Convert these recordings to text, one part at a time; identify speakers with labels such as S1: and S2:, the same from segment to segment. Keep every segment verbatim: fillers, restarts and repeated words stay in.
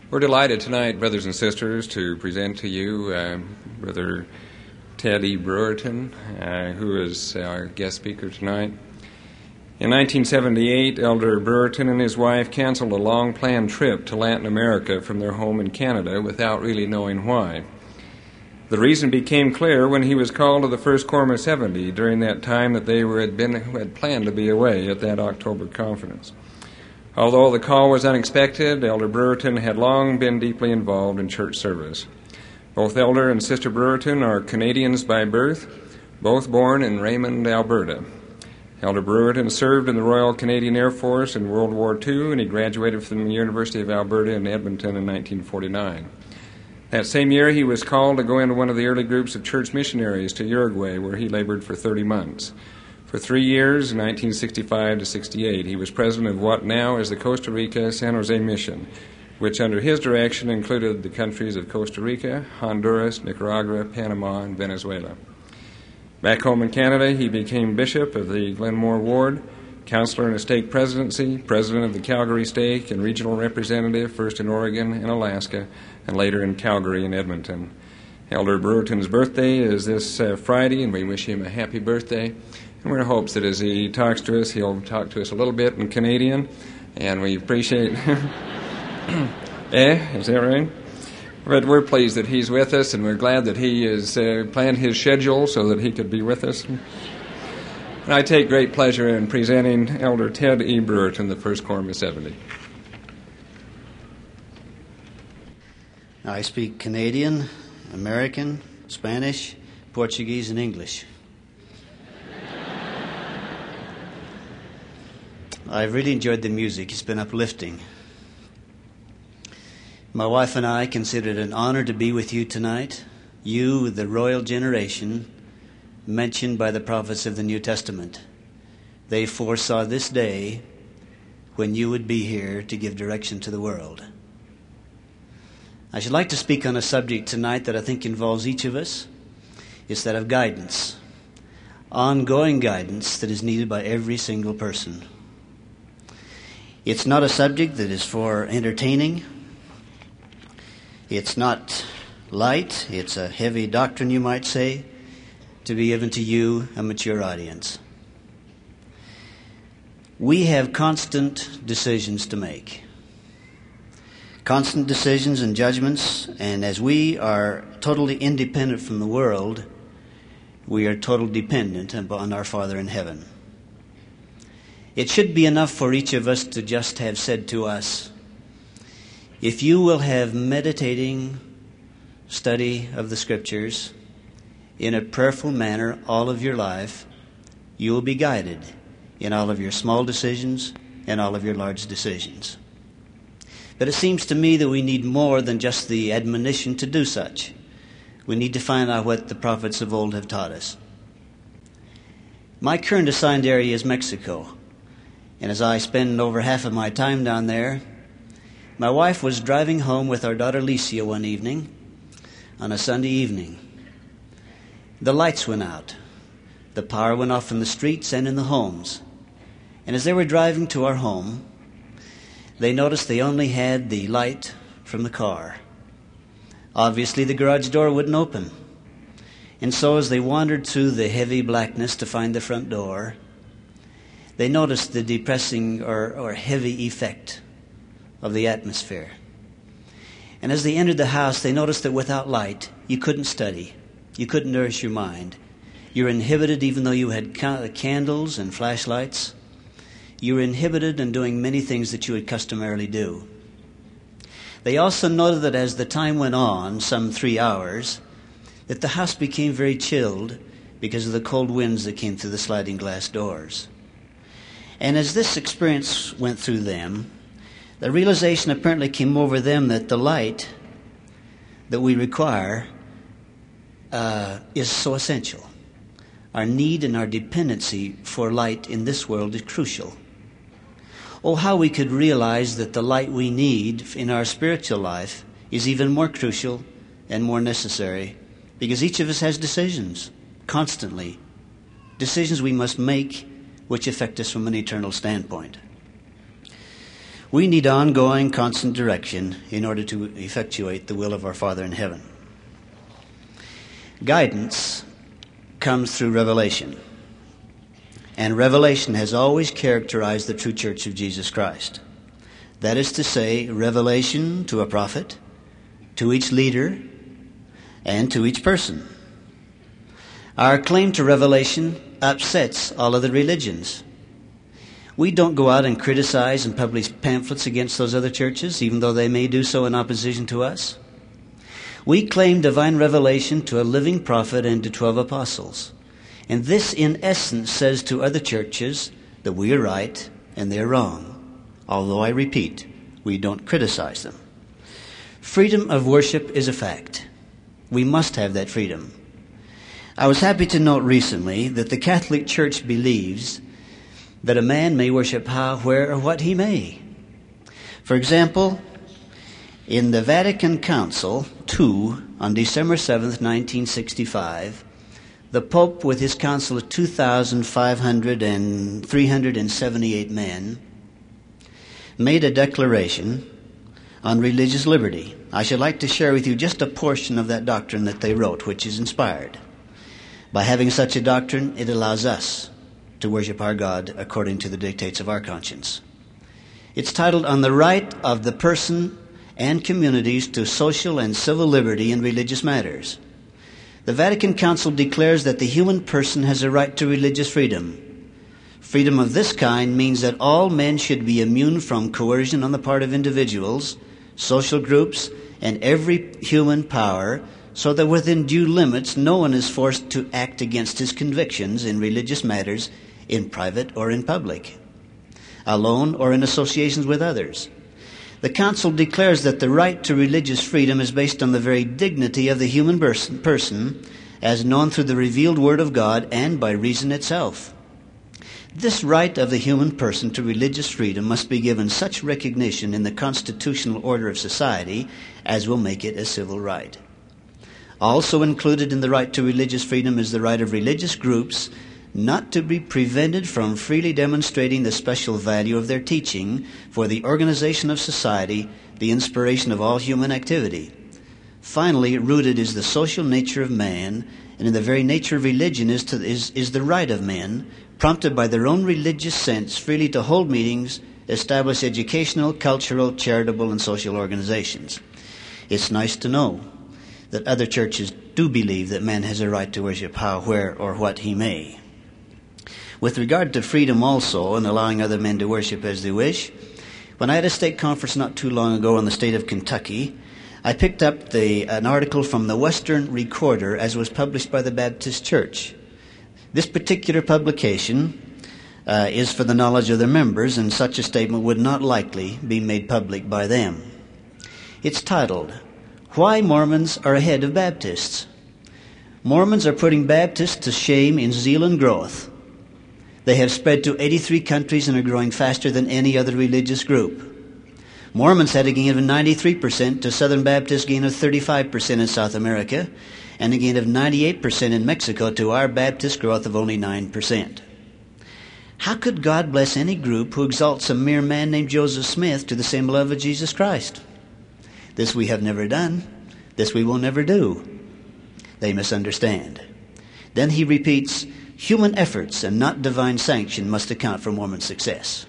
S1: We're delighted tonight, brothers and sisters, to present to you uh, Brother Ted E. Brewerton, uh, who is our guest speaker tonight. In nineteen seventy-eight, Elder Brewerton and his wife canceled a long-planned trip to Latin America from their home in Canada without really knowing why. The reason became clear when he was called to the First Quorum of seventy during that time that they were, had, been, had planned to be away at that October conference. Although the call was unexpected, Elder Brewerton had long been deeply involved in church service. Both Elder and Sister Brewerton are Canadians by birth, both born in Raymond, Alberta. Elder Brewerton served in the Royal Canadian Air Force in World War Two, and he graduated from the University of Alberta in Edmonton in nineteen forty-nine. That same year, he was called to go into one of the early groups of church missionaries to Uruguay, where he labored for thirty months. For three years, in nineteen sixty-five to sixty-eight, he was president of what now is the Costa Rica San Jose Mission, which under his direction included the countries of Costa Rica, Honduras, Nicaragua, Panama, and Venezuela. Back home in Canada, he became bishop of the Glenmore Ward, counselor in a stake presidency, president of the Calgary stake, and regional representative, first in Oregon and Alaska, and later in Calgary and Edmonton. Elder Brewerton's birthday is this uh, Friday, and we wish him a happy birthday. And we're in hopes that as he talks to us, he'll talk to us a little bit in Canadian, and we appreciate... eh, is that right? But we're pleased that he's with us, and we're glad that he has uh, planned his schedule so that he could be with us. And I take great pleasure in presenting Elder Ted E. Brewerton, the First Quorum of seventy.
S2: I speak Canadian, American, Spanish, Portuguese, and English. I've really enjoyed the music. It's been uplifting. My wife and I consider it an honor to be with you tonight, you, the royal generation mentioned by the prophets of the New Testament. They foresaw this day when you would be here to give direction to the world. I should like to speak on a subject tonight that I think involves each of us. It's that of guidance, ongoing guidance that is needed by every single person. It's not a subject that is for entertaining. It's not light. It's a heavy doctrine, you might say, to be given to you, a mature audience. We have constant decisions to make. Constant decisions and judgments, and as we are totally independent from the world, we are totally dependent upon our Father in heaven. It should be enough for each of us to just have said to us, if you will have meditating study of the Scriptures in a prayerful manner all of your life, you will be guided in all of your small decisions and all of your large decisions. But it seems to me that we need more than just the admonition to do such. We need to find out what the prophets of old have taught us. My current assigned area is Mexico. And as I spend over half of my time down there, my wife was driving home with our daughter Licia one evening, on a Sunday evening. The lights went out. The power went off in the streets and in the homes. And as they were driving to our home, they noticed they only had the light from the car. Obviously, the garage door wouldn't open. And so as they wandered through the heavy blackness to find the front door, they noticed the depressing or, or heavy effect of the atmosphere. And as they entered the house, they noticed that without light, you couldn't study. You couldn't nourish your mind. You were inhibited even though you had ca- candles and flashlights. You were inhibited in doing many things that you would customarily do. They also noted that as the time went on, some three hours, that the house became very chilled because of the cold winds that came through the sliding glass doors. And as this experience went through them, the realization apparently came over them that the light that we require uh, is so essential. Our need and our dependency for light in this world is crucial. Oh, how we could realize that the light we need in our spiritual life is even more crucial and more necessary, because each of us has decisions constantly, decisions we must make which affect us from an eternal standpoint. We need ongoing, constant direction in order to effectuate the will of our Father in heaven. Guidance comes through revelation. And revelation has always characterized the true church of Jesus Christ. That is to say, revelation to a prophet, to each leader, and to each person. Our claim to revelation upsets all other religions. We don't go out and criticize and publish pamphlets against those other churches, even though they may do so in opposition to us. We claim divine revelation to a living prophet and to twelve apostles. And this, in essence, says to other churches that we are right and they're wrong. Although, I repeat, we don't criticize them. Freedom of worship is a fact. We must have that freedom. I was happy to note recently that the Catholic Church believes that a man may worship how, where, or what he may. For example, in the Vatican Council two, on December seventh, nineteen sixty-five, the Pope, with his council of two thousand five hundred and three hundred seventy-eight men, made a declaration on religious liberty. I should like to share with you just a portion of that doctrine that they wrote, which is inspired. By having such a doctrine, it allows us to worship our God according to the dictates of our conscience. It's titled, On the Right of the Person and Communities to Social and Civil Liberty in Religious Matters. The Vatican Council declares that the human person has a right to religious freedom. Freedom of this kind means that all men should be immune from coercion on the part of individuals, social groups, and every human power, so that within due limits no one is forced to act against his convictions in religious matters in private or in public, alone or in associations with others. The Council declares that the right to religious freedom is based on the very dignity of the human person as known through the revealed Word of God and by reason itself. This right of the human person to religious freedom must be given such recognition in the constitutional order of society as will make it a civil right. Also included in the right to religious freedom is the right of religious groups not to be prevented from freely demonstrating the special value of their teaching for the organization of society, the inspiration of all human activity. Finally, rooted is the social nature of man, and in the very nature of religion is, to, is, is the right of men, prompted by their own religious sense, freely to hold meetings, establish educational, cultural, charitable, and social organizations. It's nice to know that other churches do believe that man has a right to worship how, where, or what he may. With regard to freedom also, and allowing other men to worship as they wish, when I had a stake conference not too long ago in the state of Kentucky, I picked up the, an article from the Western Recorder as was published by the Baptist Church. This particular publication uh, is for the knowledge of their members, and such a statement would not likely be made public by them. It's titled, Why Mormons Are Ahead of Baptists. Mormons are putting Baptists to shame in zeal and growth. They have spread to eighty-three countries and are growing faster than any other religious group. Mormons had a gain of ninety-three percent to Southern Baptist gain of thirty-five percent in South America, and a gain of ninety-eight percent in Mexico to our Baptist growth of only nine percent. How could God bless any group who exalts a mere man named Joseph Smith to the same level of Jesus Christ? This we have never done. This we will never do. They misunderstand. Then he repeats, human efforts and not divine sanction must account for Mormon success.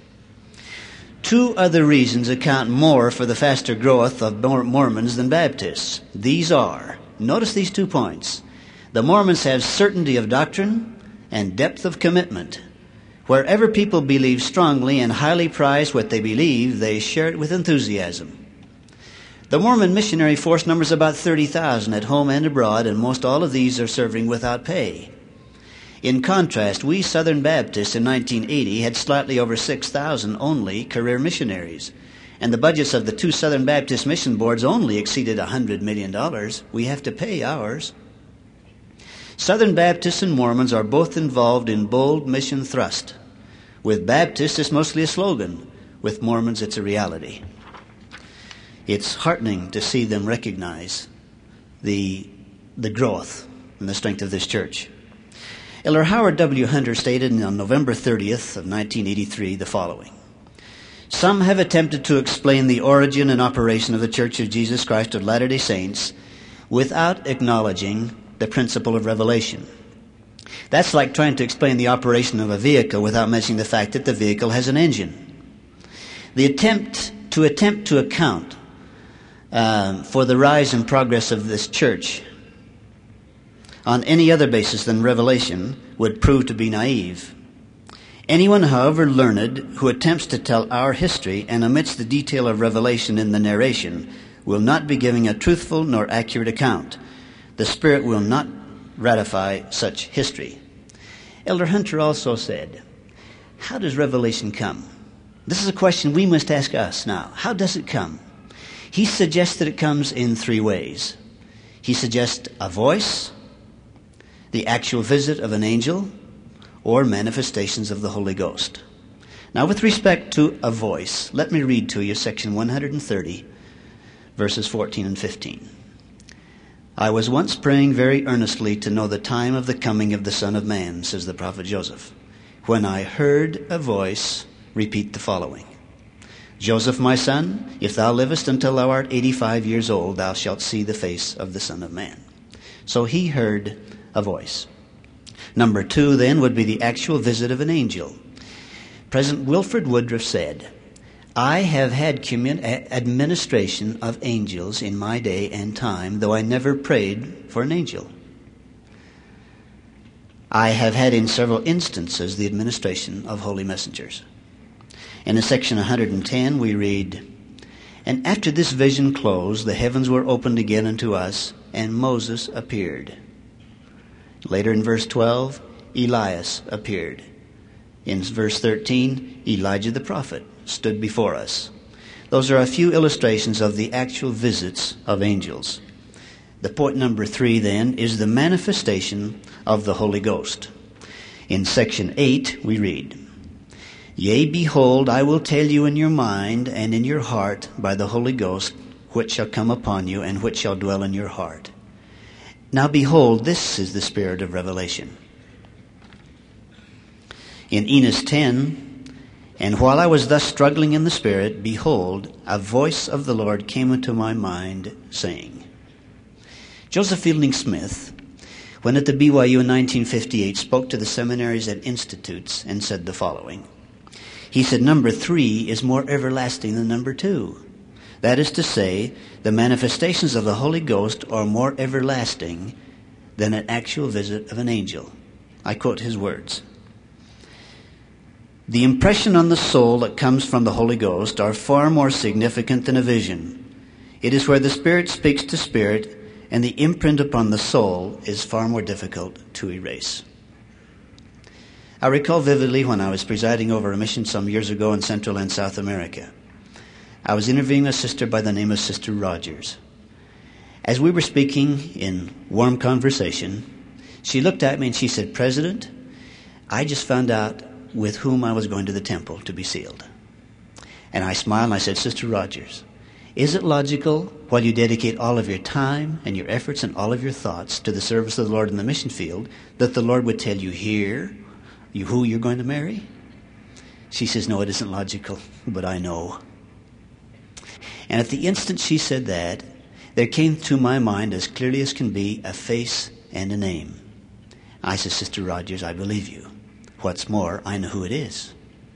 S2: Two other reasons account more for the faster growth of Mormons than Baptists. These are, notice these two points. The Mormons have certainty of doctrine and depth of commitment. Wherever people believe strongly and highly prize what they believe, they share it with enthusiasm. The Mormon missionary force numbers about thirty thousand at home and abroad, and most all of these are serving without pay. In contrast, we Southern Baptists in nineteen eighty had slightly over six thousand only career missionaries, and the budgets of the two Southern Baptist mission boards only exceeded one hundred million dollars. We have to pay ours. Southern Baptists and Mormons are both involved in bold mission thrust. With Baptists, it's mostly a slogan. With Mormons, it's a reality. It's heartening to see them recognize the, the growth and the strength of this church. Elder Howard W. Hunter stated on November thirtieth of nineteen eighty-three the following. Some have attempted to explain the origin and operation of the Church of Jesus Christ of Latter-day Saints without acknowledging the principle of revelation. That's like trying to explain the operation of a vehicle without mentioning the fact that the vehicle has an engine. The attempt to attempt to account uh, for the rise and progress of this church on any other basis than revelation would prove to be naive. Anyone, however learned, who attempts to tell our history and omits the detail of revelation in the narration will not be giving a truthful nor accurate account. The Spirit will not ratify such history. Elder Hunter also said, how does revelation come? This is a question we must ask us now. How does it come? He suggests that it comes in three ways. He suggests a voice, the actual visit of an angel, or manifestations of the Holy Ghost. Now, with respect to a voice, let me read to you section one hundred thirty, verses fourteen and fifteen. I was once praying very earnestly to know the time of the coming of the Son of Man, says the prophet Joseph, when I heard a voice repeat the following. Joseph, my son, if thou livest until thou art eighty-five years old, thou shalt see the face of the Son of Man. So he heard a voice. Number two, then, would be the actual visit of an angel. President Wilford Woodruff said, I have had commun- administration of angels in my day and time, though I never prayed for an angel. I have had in several instances the administration of holy messengers. And in section one hundred ten we read, And after this vision closed, the heavens were opened again unto us, and Moses appeared. Later in verse twelve, Elias appeared. In verse thirteen, Elijah the prophet stood before us. Those are a few illustrations of the actual visits of angels. The point number three, then, is the manifestation of the Holy Ghost. In section eight, we read, Yea, behold, I will tell you in your mind and in your heart by the Holy Ghost, which shall come upon you and which shall dwell in your heart. Now behold, this is the spirit of revelation. In Enos ten, And while I was thus struggling in the Spirit, behold, a voice of the Lord came into my mind, saying. Joseph Fielding Smith, when at the B Y U in nineteen fifty-eight, spoke to the seminaries and institutes and said the following. He said, number three is more everlasting than number two. That is to say, the manifestations of the Holy Ghost are more everlasting than an actual visit of an angel. I quote his words. The impression on the soul that comes from the Holy Ghost are far more significant than a vision. It is where the Spirit speaks to spirit, and the imprint upon the soul is far more difficult to erase. I recall vividly when I was presiding over a mission some years ago in Central and South America. I was interviewing a sister by the name of Sister Rogers. As we were speaking in warm conversation, she looked at me and she said, President, I just found out with whom I was going to the temple to be sealed. And I smiled and I said, Sister Rogers, is it logical, while you dedicate all of your time and your efforts and all of your thoughts to the service of the Lord in the mission field, that the Lord would tell you here you who you're going to marry? She says, no, it isn't logical, but I know. And at the instant she said that, there came to my mind, as clearly as can be, a face and a name. I said, Sister Rogers, I believe you. What's more, I know who it is.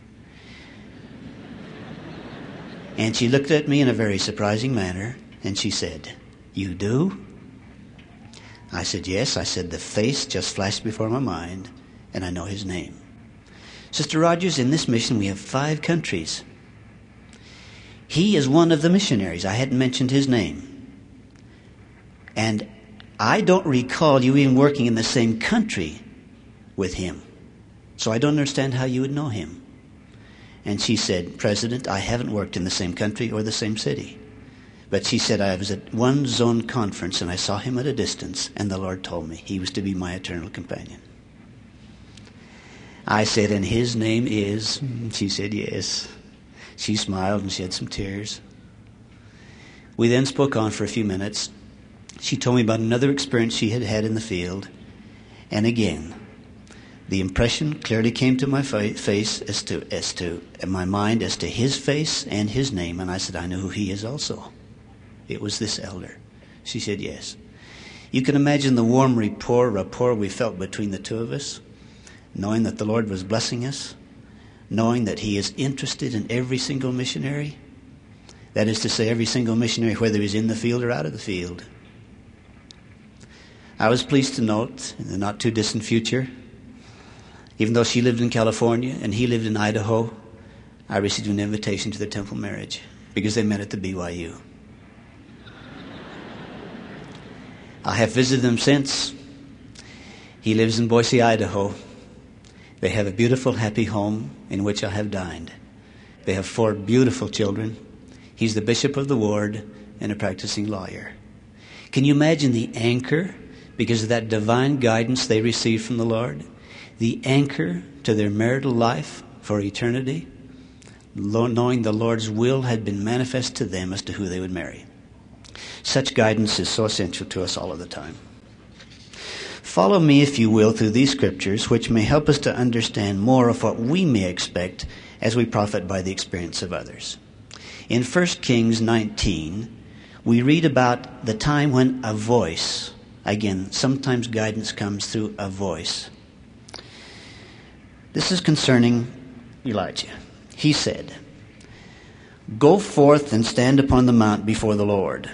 S2: And she looked at me in a very surprising manner, and she said, you do? I said, yes. I said, the face just flashed before my mind, and I know his name. Sister Rogers, in this mission we have five countries. He is one of the missionaries. I hadn't mentioned his name. And I don't recall you even working in the same country with him. So I don't understand how you would know him. And she said, President, I haven't worked in the same country or the same city. But she said, I was at one zone conference and I saw him at a distance, and the Lord told me he was to be my eternal companion. I said, and his name is? She said, yes. She smiled and she had some tears. We then spoke on for a few minutes. She told me about another experience she had had in the field. And again, The impression clearly came to my fa- face as to, as to, in my mind as to his face and his name. And I said, I know who he is also. It was this elder. She said, yes. You can imagine the warm rapport, rapport we felt between the two of us, knowing that the Lord was blessing us, knowing that he is interested in every single missionary. That is to say, every single missionary, whether he's in the field or out of the field. I was pleased to note, in the not too distant future, even though she lived in California and he lived in Idaho, I received an invitation to their temple marriage because they met at the B Y U. I have visited them since. He lives in Boise, Idaho. They have a beautiful, happy home in which I have dined. They have four beautiful children. He's the bishop of the ward and a practicing lawyer. Can you imagine the anchor, because of that divine guidance they received from the Lord, the anchor to their marital life for eternity, knowing the Lord's will had been manifest to them as to who they would marry? Such guidance is so essential to us all of the time. Follow me, if you will, through these scriptures, which may help us to understand more of what we may expect as we profit by the experience of others. In First Kings nineteen, we read about the time when a voice, again, sometimes guidance comes through a voice. This is concerning Elijah. He said, "Go forth and stand upon the mount before the Lord."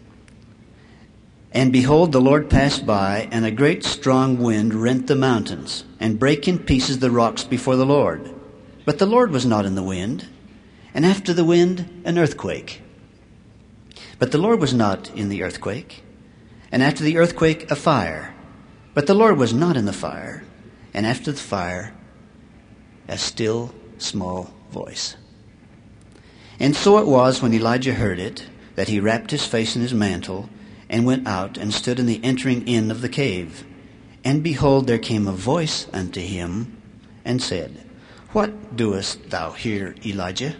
S2: And behold, the Lord passed by, and a great strong wind rent the mountains, and brake in pieces the rocks before the Lord. But the Lord was not in the wind, and after the wind, an earthquake. But the Lord was not in the earthquake, and after the earthquake, a fire. But the Lord was not in the fire, and after the fire, a still small voice. And so it was, when Elijah heard it, that he wrapped his face in his mantle, and went out and stood in the entering in of the cave. And behold, there came a voice unto him, and said, What doest thou here, Elijah?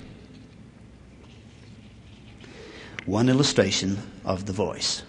S2: One illustration of the voice.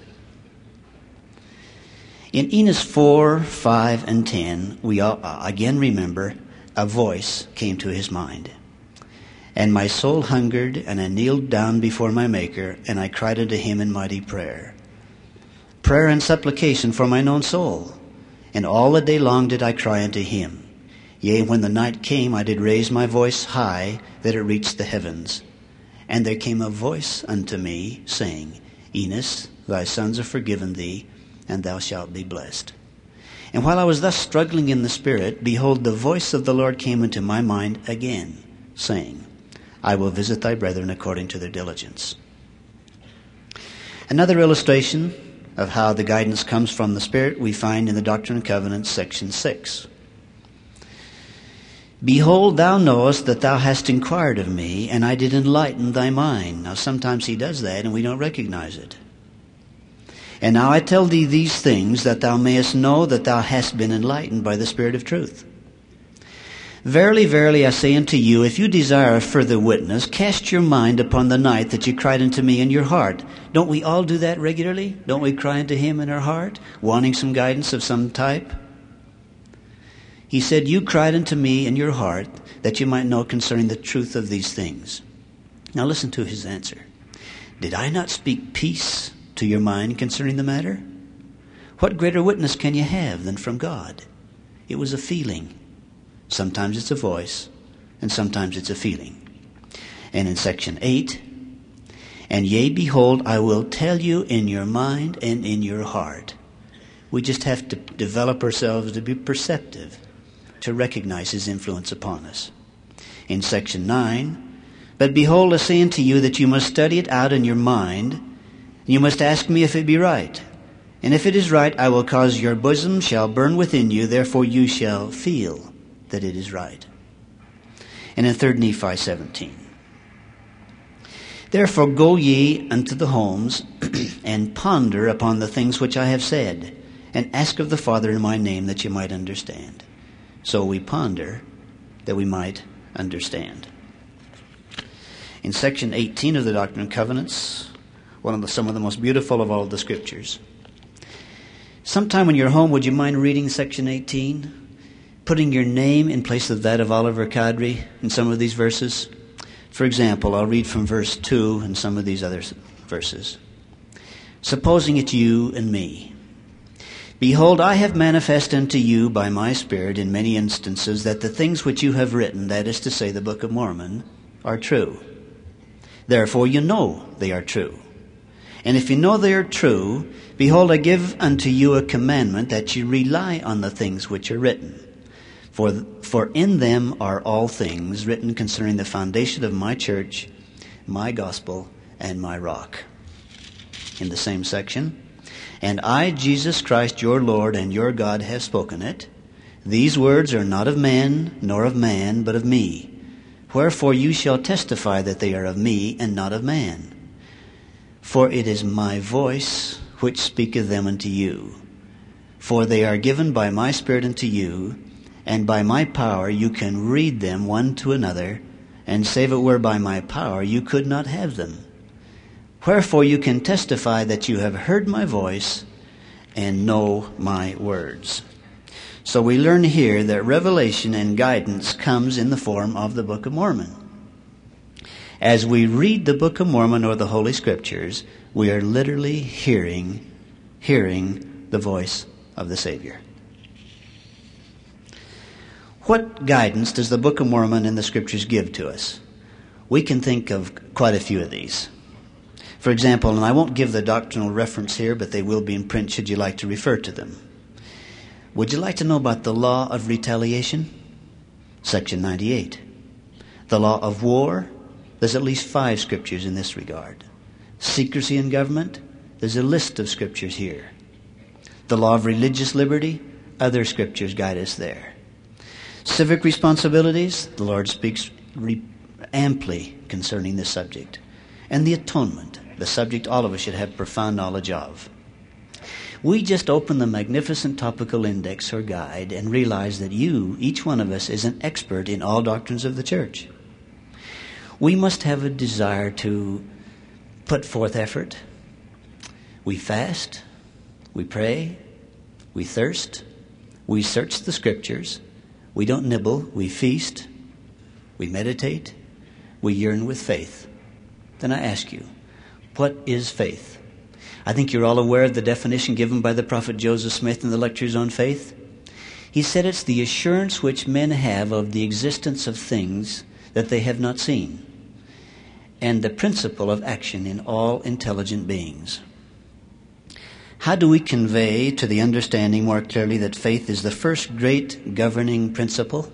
S2: In Enos four, five, and ten, we all, uh, again remember, a voice came to his mind. And my soul hungered, and I kneeled down before my Maker, and I cried unto him in mighty prayer. Prayer and supplication for mine own soul. And all the day long did I cry unto him. Yea, when the night came, I did raise my voice high, that it reached the heavens. And there came a voice unto me, saying, Enos, thy sons are forgiven thee, and thou shalt be blessed. And while I was thus struggling in the Spirit, behold, the voice of the Lord came into my mind again, saying, I will visit thy brethren according to their diligence. Another illustration of how the guidance comes from the Spirit we find in the Doctrine and Covenants, section six. Behold, thou knowest that thou hast inquired of me, and I did enlighten thy mind. Now sometimes he does that, and we don't recognize it. And now I tell thee these things, that thou mayest know that thou hast been enlightened by the Spirit of truth. Verily, verily, I say unto you, if you desire a further witness, cast your mind upon the night that you cried unto me in your heart. Don't we all do that regularly? Don't we cry unto him in our heart, wanting some guidance of some type? He said, you cried unto me in your heart, that you might know concerning the truth of these things. Now listen to his answer. Did I not speak peace to your mind concerning the matter? What greater witness can you have than from God? It was a feeling. Sometimes it's a voice, and sometimes it's a feeling. And in section eight, and yea, behold, I will tell you in your mind and in your heart. We just have to develop ourselves to be perceptive, to recognize his influence upon us. In section nine, but behold, I say unto you that you must study it out in your mind, and you must ask me if it be right. And if it is right, I will cause your bosom shall burn within you, therefore you shall feel that it is right. And in Third Nephi seventeen, therefore go ye unto the homes, and ponder upon the things which I have said, and ask of the Father in my name, that you might understand. So we ponder that we might understand. In section eighteen of the Doctrine and Covenants, one of the, some of the most beautiful of all the scriptures. Sometime when you're home, would you mind reading section eighteen? putting your name in place of that of Oliver Cowdery in some of these verses. For example, I'll read from verse two and some of these other verses. Supposing it's you and me. Behold, I have manifested unto you by my Spirit in many instances that the things which you have written, that is to say, the Book of Mormon, are true. Therefore you know they are true. And if you know they are true, behold, I give unto you a commandment that you rely on the things which are written. For, for in them are all things written concerning the foundation of my church, my gospel, and my rock. In the same section, and I, Jesus Christ, your Lord and your God, have spoken it. These words are not of man, nor of man, but of me. Wherefore you shall testify that they are of me, and not of man. For it is my voice which speaketh them unto you. For they are given by my Spirit unto you, and by my power you can read them one to another, and save it were by my power you could not have them. Wherefore you can testify that you have heard my voice and know my words. So we learn here that revelation and guidance comes in the form of the Book of Mormon. As we read the Book of Mormon or the Holy Scriptures, we are literally hearing, hearing the voice of the Savior. What guidance does the Book of Mormon and the Scriptures give to us? We can think of quite a few of these. For example, and I won't give the doctrinal reference here, but they will be in print should you like to refer to them. Would you like to know about the law of retaliation? Section ninety-eight. The law of war? There's at least five scriptures in this regard. Secrecy in government? There's a list of scriptures here. The law of religious liberty? Other scriptures guide us there. Civic responsibilities? The Lord speaks re- amply concerning this subject. And the atonement, the subject all of us should have profound knowledge of. We just open the magnificent topical index or guide and realize that you, each one of us, is an expert in all doctrines of the church. We must have a desire to put forth effort. We fast, we pray, we thirst, we search the scriptures, we don't nibble, we feast, we meditate, we yearn with faith. Then I ask you, what is faith? I think you're all aware of the definition given by the prophet Joseph Smith in the Lectures on Faith. He said it's the assurance which men have of the existence of things that they have not seen, and the principle of action in all intelligent beings. How do we convey to the understanding more clearly that faith is the first great governing principle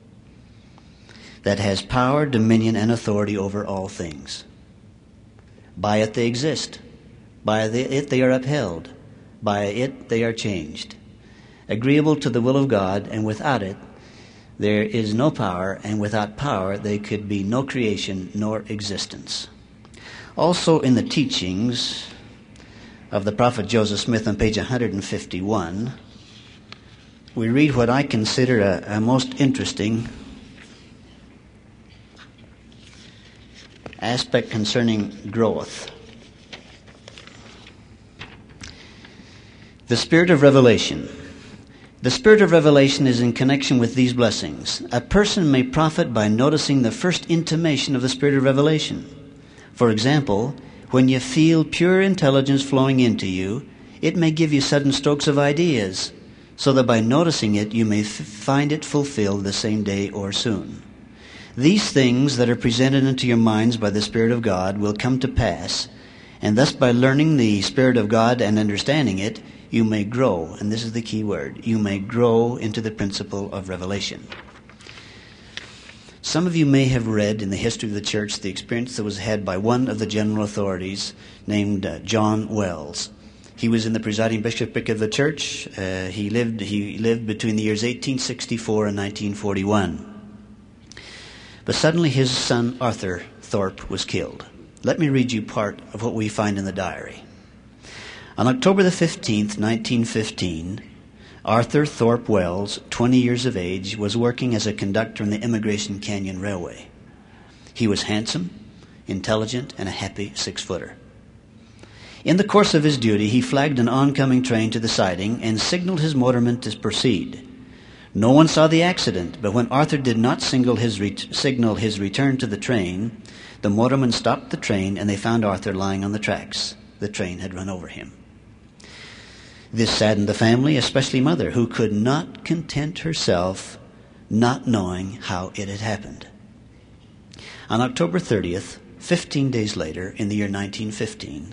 S2: that has power, dominion, and authority over all things? By it they exist. By it they are upheld. By it they are changed. Agreeable to the will of God, and without it there is no power, and without power there could be no creation nor existence. Also in the teachings of the prophet Joseph Smith on page one fifty-one, we read what I consider a, a most interesting aspect concerning growth. The Spirit of Revelation. The Spirit of Revelation is in connection with these blessings. A person may profit by noticing the first intimation of the Spirit of Revelation. For example, when you feel pure intelligence flowing into you, it may give you sudden strokes of ideas, so that by noticing it, you may f- find it fulfilled the same day or soon. These things that are presented into your minds by the Spirit of God will come to pass, and thus by learning the Spirit of God and understanding it, you may grow, and this is the key word, you may grow into the principle of revelation. Some of you may have read in the history of the church the experience that was had by one of the general authorities named uh, John Wells. He was in the presiding bishopric of the church. Uh, he lived he lived between the years eighteen sixty-four and nineteen forty-one. But suddenly his son Arthur Thorpe was killed. Let me read you part of what we find in the diary. On October the fifteenth, nineteen fifteen, Arthur Thorpe Wells, twenty years of age, was working as a conductor in the Immigration Canyon Railway. He was handsome, intelligent, and a happy six-footer. In the course of his duty, he flagged an oncoming train to the siding and signaled his motorman to proceed. No one saw the accident, but when Arthur did not signal his, re- signal his return to the train, the motorman stopped the train and they found Arthur lying on the tracks. The train had run over him. This saddened the family, especially Mother, who could not content herself not knowing how it had happened. On October thirtieth, fifteen days later, in the year nineteen fifteen,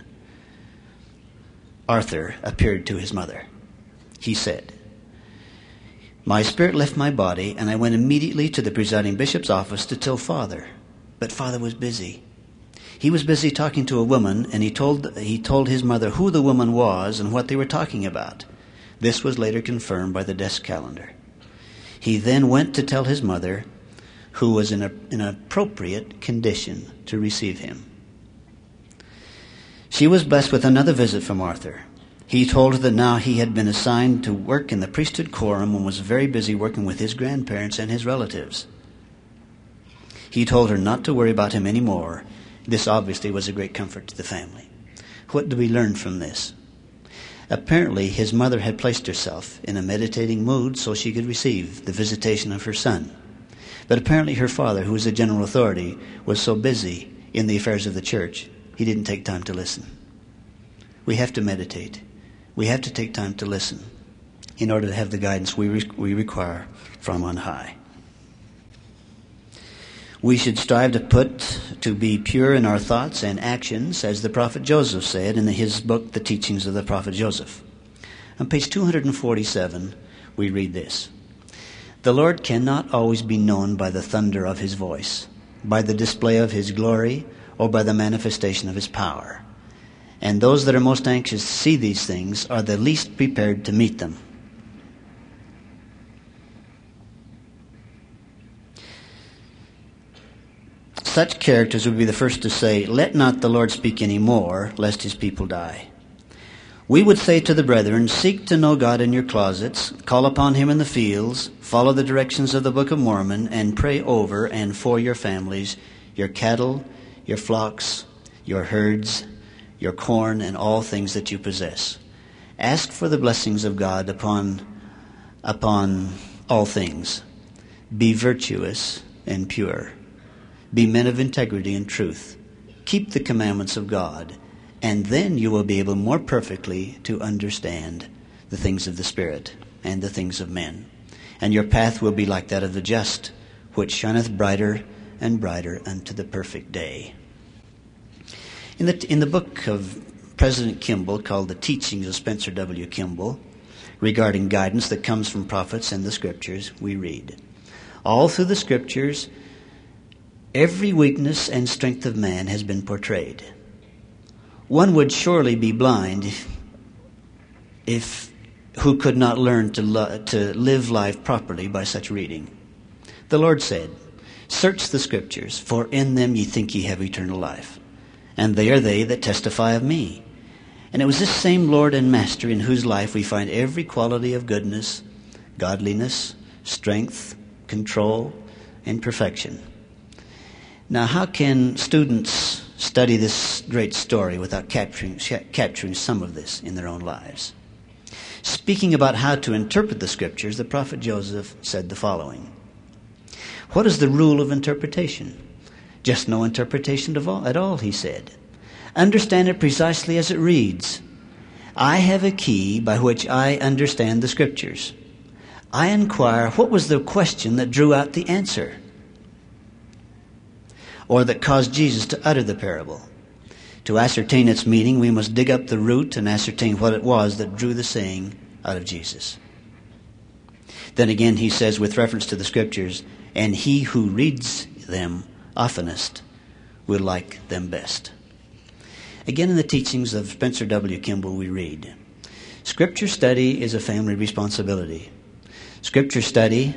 S2: Arthur appeared to his mother. He said, "My spirit left my body, and I went immediately to the presiding bishop's office to tell Father. But Father was busy. He was busy talking to a woman, and he told he told his mother who the woman was and what they were talking about. This was later confirmed by the desk calendar. He then went to tell his mother, who was in a, an appropriate condition to receive him. She was blessed with another visit from Arthur. He told her that now he had been assigned to work in the priesthood quorum and was very busy working with his grandparents and his relatives. He told her not to worry about him anymore. This obviously was a great comfort to the family. What do we learn from this? Apparently, his mother had placed herself in a meditating mood so she could receive the visitation of her son. But apparently her father, who was the general authority, was so busy in the affairs of the church, he didn't take time to listen. We have to meditate. We have to take time to listen in order to have the guidance we, re- we require from on high. We should strive to put, to be pure in our thoughts and actions, as the prophet Joseph said in his book, The Teachings of the Prophet Joseph. On page two forty-seven, we read this. The Lord cannot always be known by the thunder of his voice, by the display of his glory, or by the manifestation of his power. And those that are most anxious to see these things are the least prepared to meet them. Such characters would be the first to say, "Let not the Lord speak any more, lest his people die." We would say to the brethren, seek to know God in your closets, call upon him in the fields, follow the directions of the Book of Mormon, and pray over and for your families, your cattle, your flocks, your herds, your corn, and all things that you possess. Ask for the blessings of God upon, upon all things. Be virtuous and pure. Be men of integrity and truth. Keep the commandments of God, and then you will be able more perfectly to understand the things of the Spirit and the things of men. And your path will be like that of the just, which shineth brighter and brighter unto the perfect day. In the, in the book of President Kimball, called The Teachings of Spencer W. Kimball, regarding guidance that comes from prophets and the Scriptures, we read, all through the Scriptures, every weakness and strength of man has been portrayed. One would surely be blind if, if who could not learn to, lo- to live life properly by such reading. The Lord said, search the Scriptures, for in them ye think ye have eternal life. And they are they that testify of me. And it was this same Lord and Master in whose life we find every quality of goodness, godliness, strength, control, and perfection. Now, how can students study this great story without capturing, capturing some of this in their own lives? Speaking about how to interpret the Scriptures, the prophet Joseph said the following. What is the rule of interpretation? Just no interpretation at all, he said. Understand it precisely as it reads. I have a key by which I understand the Scriptures. I inquire what was the question that drew out the answer, or that caused Jesus to utter the parable. To ascertain its meaning, we must dig up the root and ascertain what it was that drew the saying out of Jesus. Then again, he says, with reference to the Scriptures, and he who reads them oftenest will like them best. Again, in the teachings of Spencer W. Kimball, we read, Scripture study is a family responsibility. Scripture study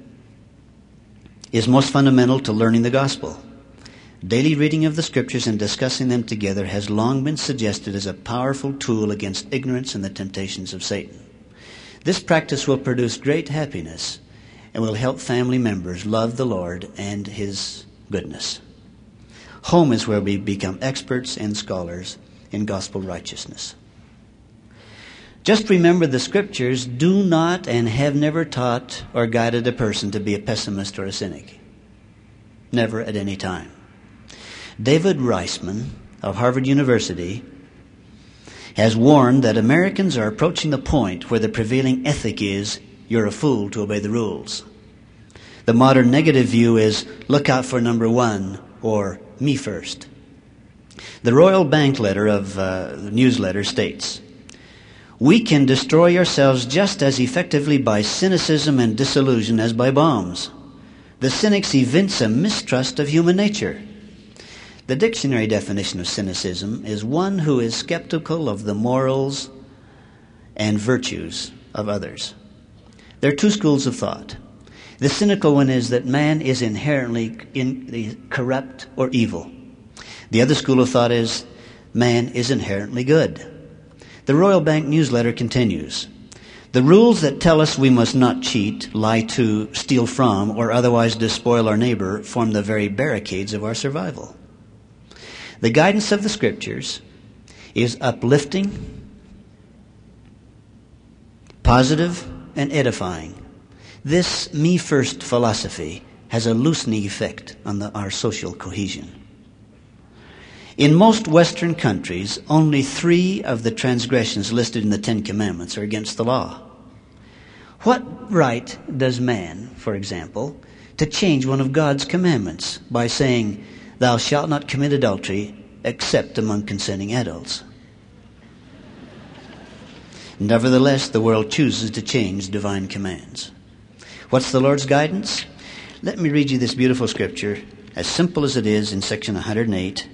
S2: is most fundamental to learning the gospel. Daily reading of the Scriptures and discussing them together has long been suggested as a powerful tool against ignorance and the temptations of Satan. This practice will produce great happiness and will help family members love the Lord and His goodness. Home is where we become experts and scholars in gospel righteousness. Just remember, the Scriptures do not and have never taught or guided a person to be a pessimist or a cynic. Never at any time. David Reisman of Harvard University has warned that Americans are approaching the point where the prevailing ethic is, you're a fool to obey the rules. The modern negative view is, look out for number one, or me first. The Royal Bank letter of uh, the newsletter states, we can destroy ourselves just as effectively by cynicism and disillusion as by bombs. The cynics evince a mistrust of human nature. The dictionary definition of cynicism is one who is skeptical of the morals and virtues of others. There are two schools of thought. The cynical one is that man is inherently in, corrupt or evil. The other school of thought is man is inherently good. The Royal Bank newsletter continues, the rules that tell us we must not cheat, lie to, steal from, or otherwise despoil our neighbor form the very barricades of our survival. The guidance of the Scriptures is uplifting, positive, and edifying. This me-first philosophy has a loosening effect on the, our social cohesion. In most Western countries, only three of the transgressions listed in the Ten Commandments are against the law. What right does man, for example, to change one of God's commandments by saying, thou shalt not commit adultery except among consenting adults? Nevertheless, the world chooses to change divine commands. What's the Lord's guidance? Let me read you this beautiful scripture, as simple as it is, in section one hundred eight.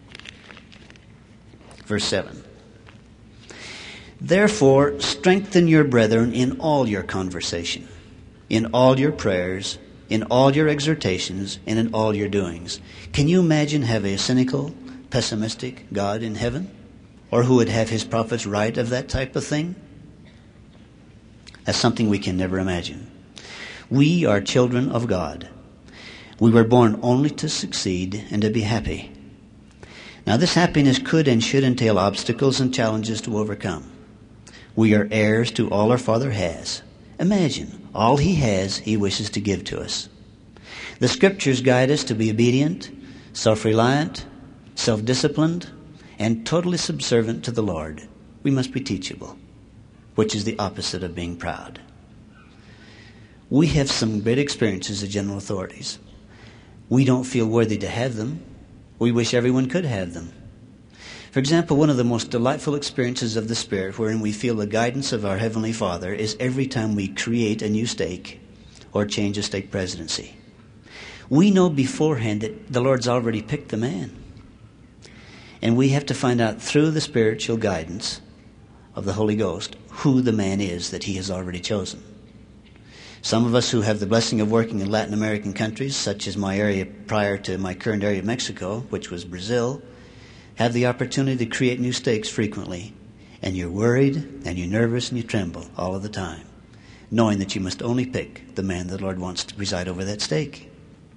S2: Verse seven. Therefore, strengthen your brethren in all your conversation, in all your prayers, in all your exhortations, and in all your doings. Can you imagine having a cynical, pessimistic God in heaven? Or who would have his prophets write of that type of thing? That's something we can never imagine. We are children of God. We were born only to succeed and to be happy. Now, this happiness could and should entail obstacles and challenges to overcome. We are heirs to all our Father has. Imagine, all he has, he wishes to give to us. The Scriptures guide us to be obedient, self-reliant, self-disciplined, and totally subservient to the Lord. We must be teachable, which is the opposite of being proud. We have some great experiences as general authorities. We don't feel worthy to have them. We wish everyone could have them. For example, one of the most delightful experiences of the Spirit wherein we feel the guidance of our Heavenly Father is every time we create a new stake or change a stake presidency. We know beforehand that the Lord's already picked the man. And we have to find out through the spiritual guidance of the Holy Ghost who the man is that he has already chosen. Some of us who have the blessing of working in Latin American countries, such as my area prior to my current area of Mexico, which was Brazil, have the opportunity to create new stakes frequently. And you're worried, and you're nervous, and you tremble all of the time, knowing that you must only pick the man the Lord wants to preside over that stake.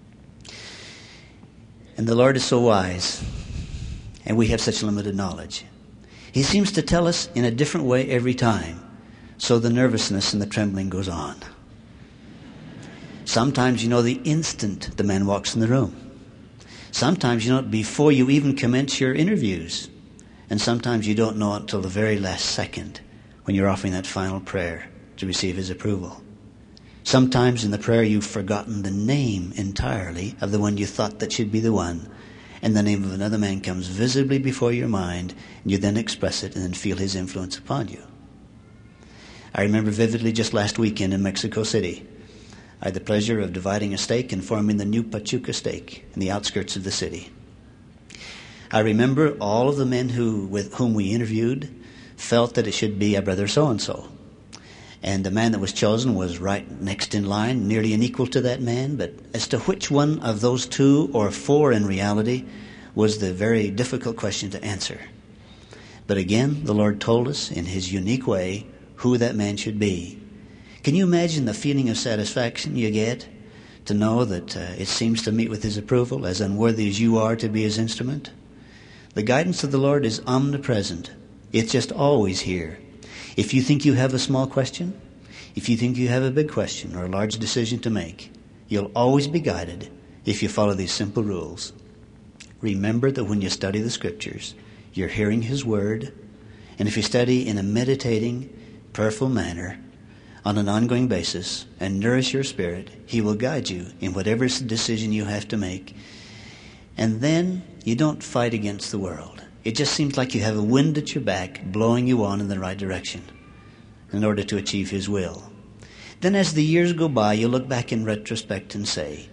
S2: And the Lord is so wise, and we have such limited knowledge. He seems to tell us in a different way every time, so the nervousness and the trembling goes on. Sometimes you know the instant the man walks in the room. Sometimes you know it before you even commence your interviews. And sometimes you don't know it until the very last second when you're offering that final prayer to receive his approval. Sometimes in the prayer you've forgotten the name entirely of the one you thought that should be the one, and the name of another man comes visibly before your mind, and you then express it and then feel his influence upon you. I remember vividly just last weekend in Mexico City, I had the pleasure of dividing a stake and forming the new Pachuca stake in the outskirts of the city. I remember all of the men who, with whom we interviewed felt that it should be a brother so-and-so. And the man that was chosen was right next in line, nearly an equal to that man. But as to which one of those two or four in reality was the very difficult question to answer. But again, the Lord told us in his unique way who that man should be. Can you imagine the feeling of satisfaction you get to know that uh, it seems to meet with his approval, as unworthy as you are to be his instrument? The guidance of the Lord is omnipresent. It's just always here. If you think you have a small question, if you think you have a big question or a large decision to make, you'll always be guided if you follow these simple rules. Remember that when you study the Scriptures, you're hearing His Word, and if you study in a meditating, prayerful manner on an ongoing basis and nourish your spirit, He will guide you in whatever decision you have to make. And then you don't fight against the world. It just seems like you have a wind at your back blowing you on in the right direction in order to achieve His will. Then as the years go by, you look back in retrospect and say,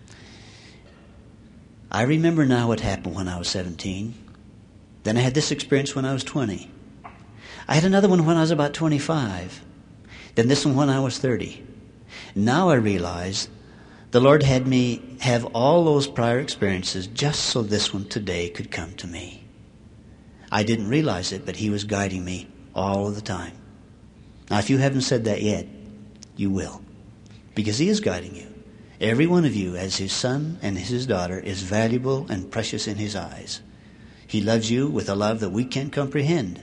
S2: I remember now what happened when I was seventeen. Then I had this experience when I was twenty. I had another one when I was about twenty-five. Then this one when I was thirty. Now I realize the Lord had me have all those prior experiences just so this one today could come to me. I didn't realize it, but He was guiding me all of the time. Now, if you haven't said that yet, you will, because He is guiding you. Every one of you, as His son and His daughter, is valuable and precious in His eyes. He loves you with a love that we can't comprehend.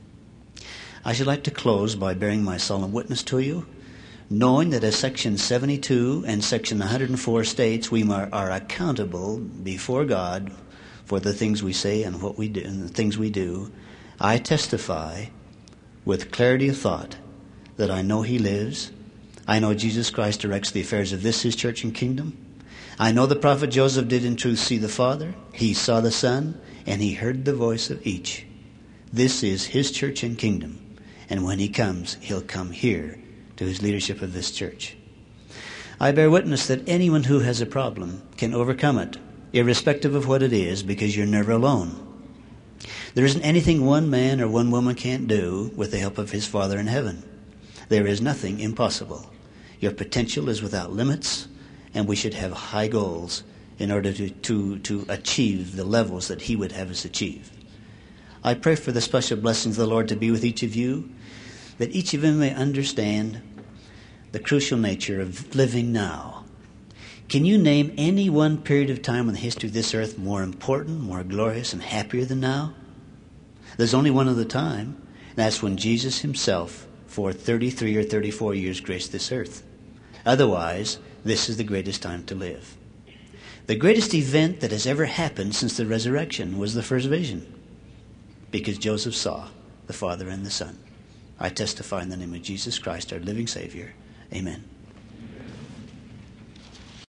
S2: I should like to close by bearing my solemn witness to you, knowing that as Section seventy-two and Section one hundred four states, we are accountable before God for the things we say and what we do and the things we do. I testify with clarity of thought that I know He lives. I know Jesus Christ directs the affairs of this His church and kingdom. I know the prophet Joseph did in truth see the Father. He saw the Son, and he heard the voice of each. This is His church and kingdom. And when He comes, He'll come here to His leadership of this church. I bear witness that anyone who has a problem can overcome it, irrespective of what it is, because you're never alone. There isn't anything one man or one woman can't do with the help of his Father in heaven. There is nothing impossible. Your potential is without limits, and we should have high goals in order to, to, to achieve the levels that He would have us achieve. I pray for the special blessings of the Lord to be with each of you, that each of you may understand the crucial nature of living now. Can you name any one period of time in the history of this earth more important, more glorious, and happier than now? There's only one other time, and that's when Jesus Himself, for thirty-three or thirty-four years, graced this earth. Otherwise, this is the greatest time to live. The greatest event that has ever happened since the resurrection was the first vision, because Joseph saw the Father and the Son. I testify in the name of Jesus Christ, our living Savior. Amen.